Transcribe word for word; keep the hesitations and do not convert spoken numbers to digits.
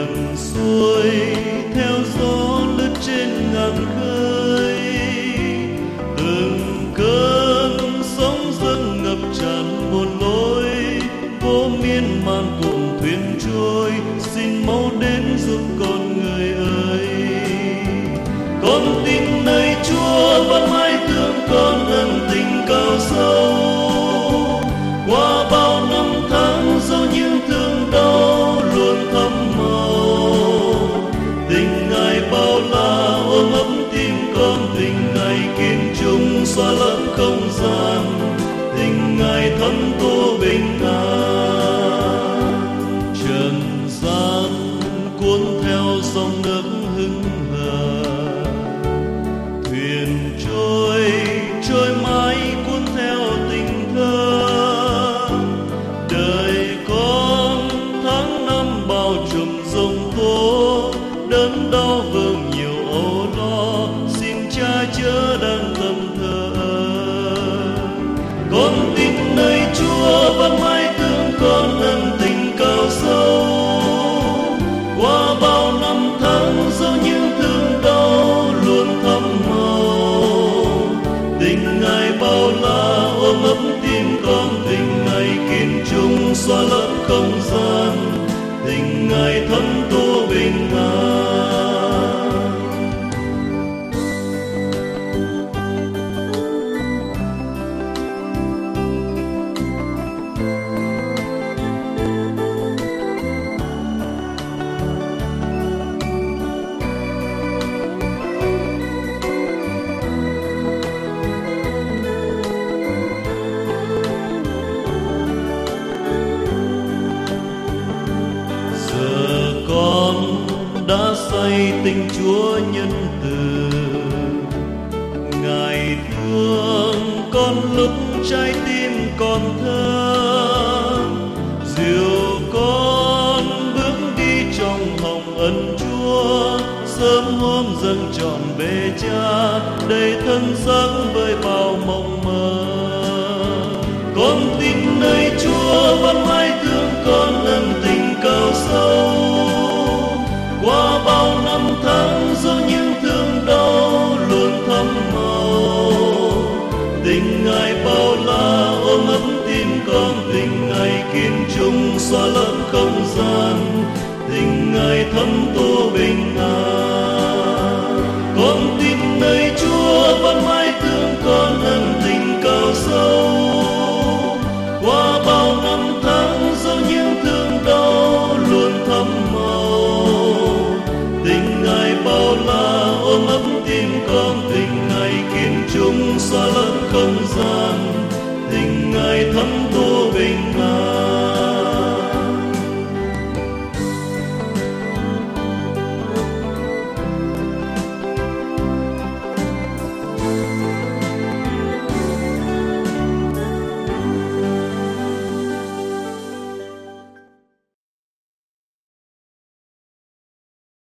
ngược xuôi theo gió lướt trên ngàn khơi, từng cơn sóng dâng ngập tràn một lối vô miên man cùng thuyền trôi. Xin mau đến giúp con người ơi, con tin nơi Chúa vẫn mãi thương con ân tình cao sâu. Qua bao năm tháng dẫu những thương đau luôn thấm màu, tình Ngài bao la ôm ấp tim con, tình Ngài kiên trung xóa lấp không gian, tình Ngài thấm tô bình an. Trần gian cuốn theo dòng nước hững hờ, thuyền trôi trôi mãi cuốn theo tình thơ. Đời con tháng năm bao trùm giông tố, đớn đau vương nhiều âu lo, xin Cha chớ đang tâm thờ. Con tin nơi Chúa vẫn mãi thương con ân tình cao sâu. Qua bao năm tháng dẫu những thương đau luôn thấm màu, tình Ngài bao la ôm ấp tim con, tình Ngài kiên trung xóa lấp không gian, tình Ngài thấm tô bình an. Đã say tình Chúa nhân từ, Ngài thương con lúc trái tim còn thơ, dìu con bước đi trong hồng ân Chúa. Sớm hôm dâng trọn bề Cha, đầy thân xác với bao mộng mơ. Con tin nơi Chúa vẫn mãi thương con ân tình cao sâu. Qua bao năm tháng dẫu những thương đau luôn thấm màu, tình Ngài bao la ôm ấp tim con, tình Ngài kiên trung xóa lấp không gian, tình Ngài thấm tô bình an.